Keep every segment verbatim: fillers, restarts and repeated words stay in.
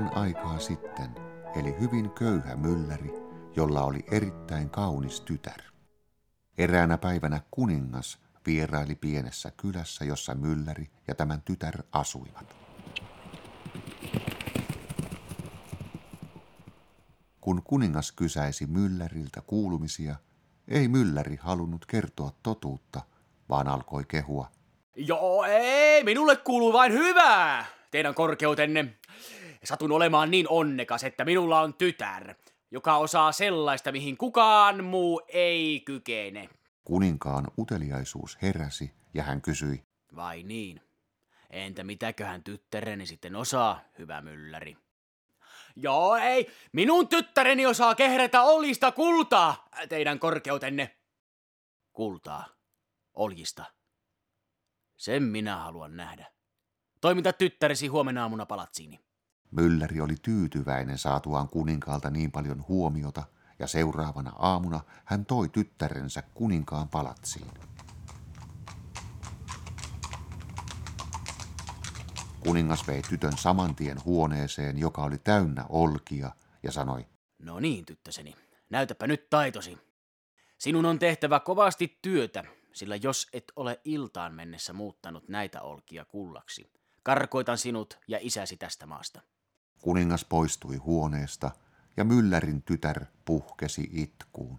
Kauan aikaa sitten eli hyvin köyhä mylläri, jolla oli erittäin kaunis tytär. Eräänä päivänä kuningas vieraili pienessä kylässä, jossa mylläri ja tämän tytär asuivat. Kun kuningas kysäisi mylläriltä kuulumisia, ei mylläri halunnut kertoa totuutta, vaan alkoi kehua. Joo, ei, minulle kuuluu vain hyvää, teidän korkeutenne. Satun olemaan niin onnekas, että minulla on tytär, joka osaa sellaista, mihin kukaan muu ei kykene. Kuninkaan uteliaisuus heräsi ja hän kysyi. Vai niin? Entä mitäköhän tyttäreni sitten osaa, hyvä mylläri? Joo, ei, minun tyttäreni osaa kehrätä oljista kultaa, teidän korkeutenne. Kultaa, oljista. Sen minä haluan nähdä. Toimita tyttäresi huomenna aamuna palatsiini. Mylläri oli tyytyväinen saatuaan kuninkaalta niin paljon huomiota, ja seuraavana aamuna hän toi tyttärensä kuninkaan palatsiin. Kuningas vei tytön saman tien huoneeseen, joka oli täynnä olkia, ja sanoi. No niin, tyttöseni, näytäpä nyt taitosi. Sinun on tehtävä kovasti työtä, sillä jos et ole iltaan mennessä muuttanut näitä olkia kullaksi, karkoitan sinut ja isäsi tästä maasta. Kuningas poistui huoneesta, ja myllärin tytär puhkesi itkuun.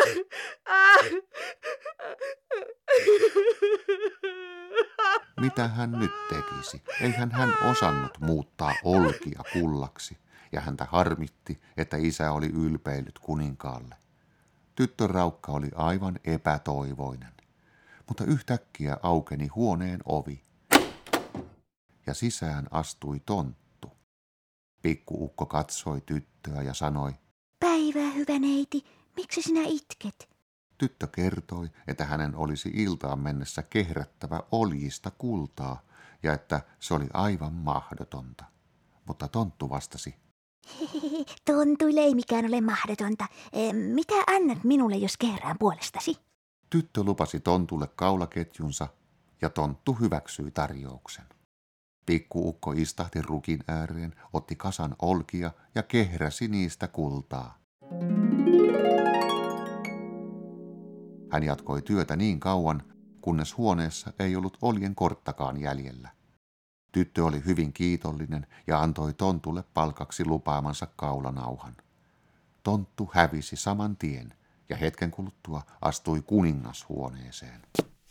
Mitä hän nyt tekisi? Eihän hän osannut muuttaa olkia kullaksi, ja häntä harmitti, että isä oli ylpeillyt kuninkaalle. Tyttöraukka oli aivan epätoivoinen, mutta yhtäkkiä aukeni huoneen ovi, ja sisään astui tonttu. Pikkuukko katsoi tyttöä ja sanoi. Päivää, hyvä neiti, miksi sinä itket? Tyttö kertoi, että hänen olisi iltaan mennessä kehrättävä oljista kultaa ja että se oli aivan mahdotonta. Mutta tonttu vastasi. Tontuille ei mikään ole mahdotonta. E, mitä annat minulle, jos kehrään puolestasi? Tyttö lupasi tontulle kaulaketjunsa ja tonttu hyväksyi tarjouksen. Pikkuukko istahti rukin ääreen, otti kasan olkia ja kehräsi niistä kultaa. Hän jatkoi työtä niin kauan, kunnes huoneessa ei ollut oljen korttakaan jäljellä. Tyttö oli hyvin kiitollinen ja antoi tontulle palkaksi lupaamansa kaulanauhan. Tonttu hävisi saman tien ja hetken kuluttua astui kuningas huoneeseen.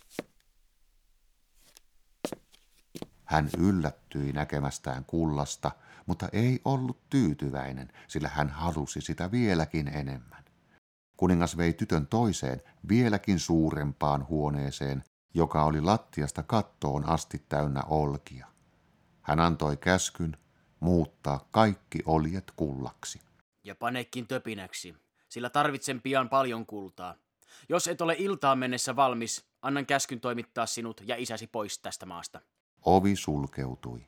Hän yllättyi näkemästään kullasta, mutta ei ollut tyytyväinen, sillä hän halusi sitä vieläkin enemmän. Kuningas vei tytön toiseen, vieläkin suurempaan huoneeseen, joka oli lattiasta kattoon asti täynnä olkia. Hän antoi käskyn muuttaa kaikki oljet kullaksi. Ja panekin töpinäksi, sillä tarvitsen pian paljon kultaa. Jos et ole iltaan mennessä valmis, annan käskyn toimittaa sinut ja isäsi pois tästä maasta. Ovi sulkeutui.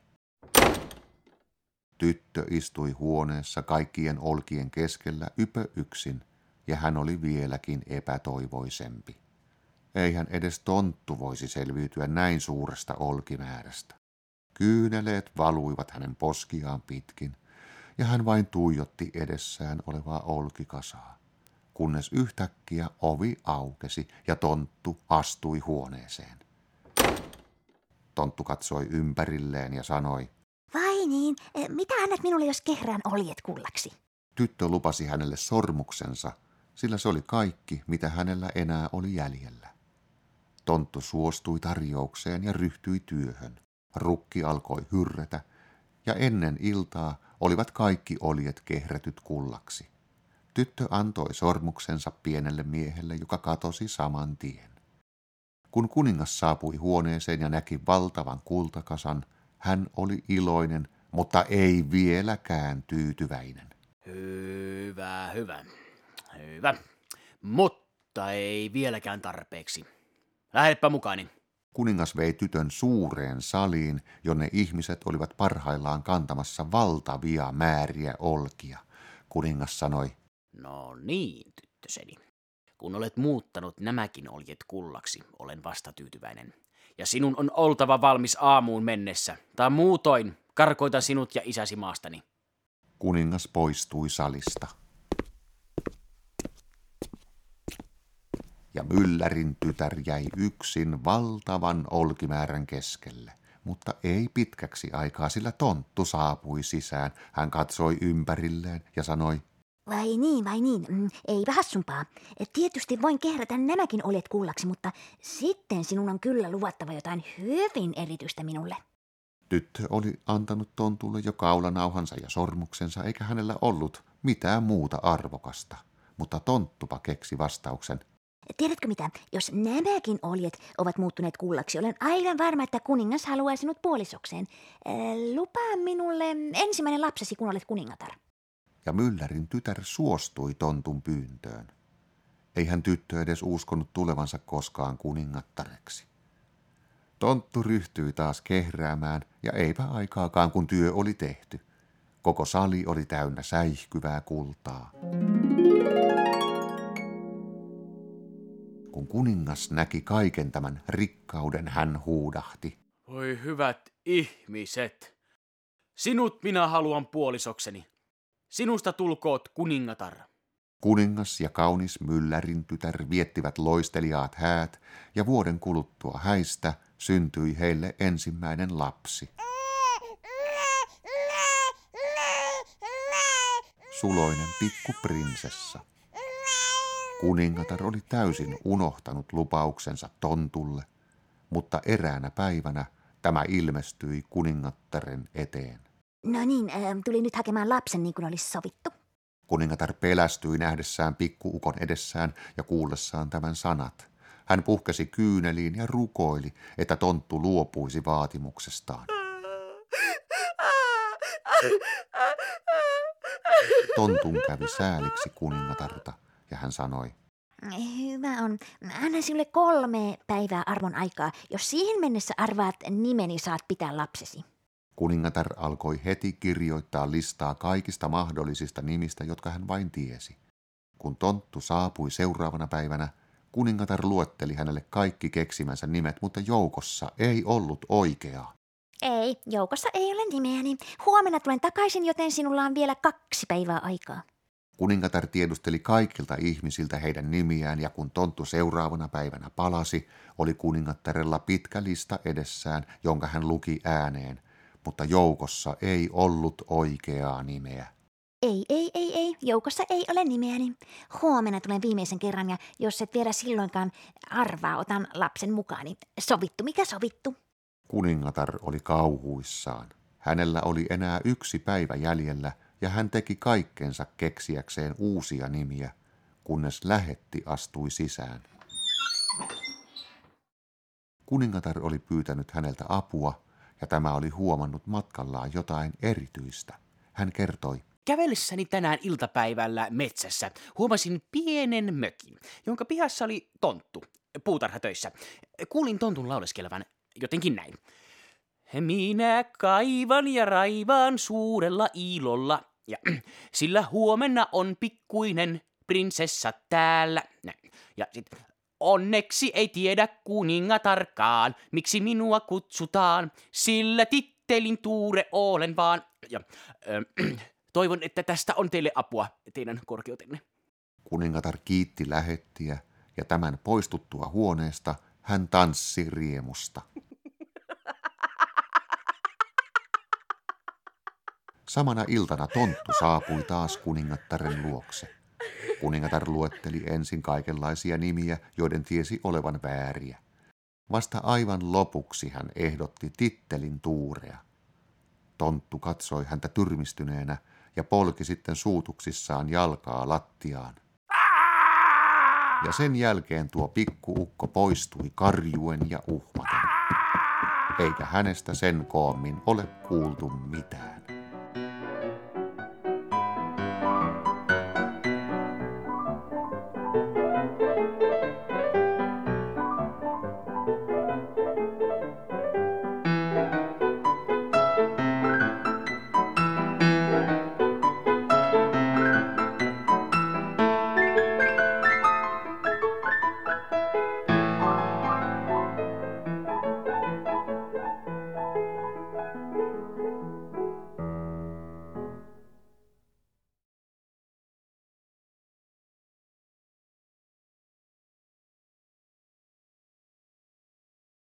Tyttö istui huoneessa kaikkien olkien keskellä ypö yksin, ja hän oli vieläkin epätoivoisempi. Eihän edes tonttu voisi selviytyä näin suuresta olkimäärästä. Kyyneleet valuivat hänen poskiaan pitkin, ja hän vain tuijotti edessään olevaa olkikasaa, kunnes yhtäkkiä ovi aukesi ja tonttu astui huoneeseen. Tonttu katsoi ympärilleen ja sanoi. Vai niin, e, mitä annat minulle, jos kehrään oljet kullaksi? Tyttö lupasi hänelle sormuksensa, sillä se oli kaikki, mitä hänellä enää oli jäljellä. Tonttu suostui tarjoukseen ja ryhtyi työhön. Rukki alkoi hyrrätä, ja ennen iltaa olivat kaikki oljet kehrätyt kullaksi. Tyttö antoi sormuksensa pienelle miehelle, joka katosi saman tien. Kun kuningas saapui huoneeseen ja näki valtavan kultakasan, hän oli iloinen, mutta ei vieläkään tyytyväinen. Hyvä, hyvä, hyvä, mutta ei vieläkään tarpeeksi. Lähdepä mukaani. Kuningas vei tytön suureen saliin, jonne ihmiset olivat parhaillaan kantamassa valtavia määriä olkia. Kuningas sanoi. No niin, tyttöseni. Kun olet muuttanut nämäkin oljet kullaksi, olen vasta tyytyväinen. Ja sinun on oltava valmis aamuun mennessä, tai muutoin karkoitan sinut ja isäsi maastani. Kuningas poistui salista. Ja myllärin tytär jäi yksin valtavan olkimäärän keskelle. Mutta ei pitkäksi aikaa, sillä tonttu saapui sisään. Hän katsoi ympärilleen ja sanoi, Vai niin, vai niin. Mm, eipä hassumpaa. Tietysti voin kehrätä nämäkin oljet kullaksi, mutta sitten sinun on kyllä luvattava jotain hyvin erityistä minulle. tyttö oli antanut tontulle jo kaulanauhansa ja sormuksensa, eikä hänellä ollut mitään muuta arvokasta. Mutta tonttupa keksi vastauksen. Tiedätkö mitä, jos nämäkin oljet ovat muuttuneet kullaksi, olen aivan varma, että kuningas haluaa sinut puolisokseen. Äh, lupaa minulle ensimmäinen lapsesi, kun olet kuningatar. Ja myllärin tytär suostui tontun pyyntöön. Eihän tyttö edes uskonut tulevansa koskaan kuningattareksi. Tonttu ryhtyi taas kehräämään, ja eipä aikaakaan, kun työ oli tehty. Koko sali oli täynnä säihkyvää kultaa. Kun kuningas näki kaiken tämän rikkauden, hän huudahti. Voi hyvät ihmiset, sinut minä haluan puolisokseni. Sinusta tulkoot kuningatar. Kuningas ja kaunis myllärin tytär viettivät loisteliaat häät, ja vuoden kuluttua häistä syntyi heille ensimmäinen lapsi. Suloinen pikkuprinsessa. Kuningatar oli täysin unohtanut lupauksensa tontulle, mutta eräänä päivänä tämä ilmestyi kuningattaren eteen. No niin, äh, tuli nyt hakemaan lapsen niin kuin olisi sovittu. Kuningatar pelästyi nähdessään pikkuukon edessään ja kuullessaan tämän sanat. Hän puhkesi kyyneliin ja rukoili, että tonttu luopuisi vaatimuksestaan. Tontun kävi sääliksi kuningatarta ja hän sanoi, Hyvä on. Anna sinulle kolme päivää arvon aikaa. Jos siihen mennessä arvaat nimeni, saat pitää lapsesi. kuningatar alkoi heti kirjoittaa listaa kaikista mahdollisista nimistä, jotka hän vain tiesi. Kun tonttu saapui seuraavana päivänä, kuningatar luetteli hänelle kaikki keksimänsä nimet, mutta joukossa ei ollut oikeaa. Ei, joukossa ei ole nimeäni. Huomenna tulen takaisin, joten sinulla on vielä kaksi päivää aikaa. Kuningatar tiedusteli kaikilta ihmisiltä heidän nimiään, ja kun tonttu seuraavana päivänä palasi, oli kuningattarella pitkä lista edessään, jonka hän luki ääneen, mutta joukossa ei ollut oikeaa nimeä. Ei, ei, ei, ei. Joukossa ei ole nimeäni. Huomenna tulen viimeisen kerran, ja jos et vielä silloinkaan arvaa, otan lapsen mukaani. Sovittu, mikä sovittu? Kuningatar oli kauhuissaan. Hänellä oli enää yksi päivä jäljellä, ja hän teki kaikkensa keksiäkseen uusia nimiä, kunnes lähetti astui sisään. Kuningatar oli pyytänyt häneltä apua, ja tämä oli huomannut matkallaan jotain erityistä. Hän kertoi, Kävellessäni tänään iltapäivällä metsässä huomasin pienen mökin, jonka pihassa oli tonttu, puutarhatöissä. Kuulin tontun lauleskelevan jotenkin näin. Minä kaivan ja raivaan suurella ilolla, ja sillä huomenna on pikkuinen prinsessa täällä. Näin. Ja sit, onneksi ei tiedä kuningatarkaan, miksi minua kutsutaan, sillä tittelin Tuure olen vaan. Ja, äh, toivon, että tästä on teille apua, teidän korkeutenne. kuningatar kiitti lähettiä, ja tämän poistuttua huoneesta hän tanssi riemusta. Samana iltana tonttu saapui taas kuningattaren luokse. Kuningatar luetteli ensin kaikenlaisia nimiä, joiden tiesi olevan vääriä. Vasta aivan lopuksi hän ehdotti tittelin Tuurea. Tonttu katsoi häntä tyrmistyneenä ja polki sitten suutuksissaan jalkaa lattiaan. Ja sen jälkeen tuo pikkuukko poistui karjuen ja uhmaten. Eikä hänestä sen koommin ole kuultu mitään.